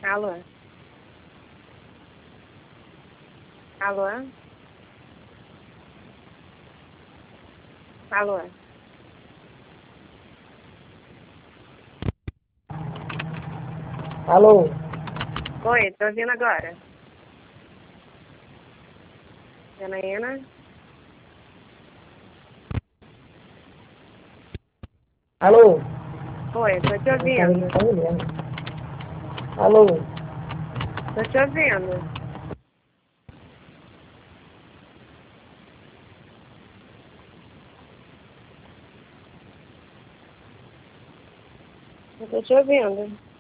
Alô? Alô? Alô? Alô? Oi, tô ouvindo agora. Janaína? Alô? Oi, tô te Não tá ouvindo. respondendo. Alô? Tô te ouvindo. Eu tô te ouvindo.